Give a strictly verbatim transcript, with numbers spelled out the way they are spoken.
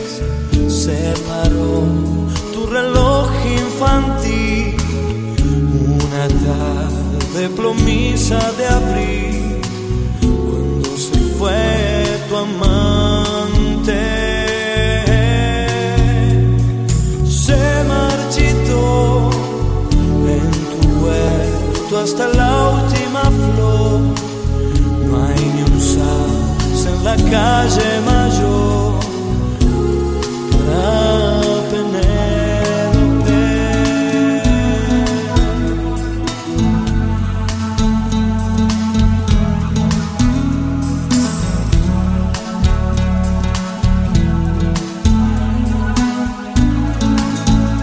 se paró tu reloj infantil, una tarde plomiza de abril, cuando se fue tu amante. Se marchitó en tu huerto hasta la última flor, no hay ni un sauce en la calle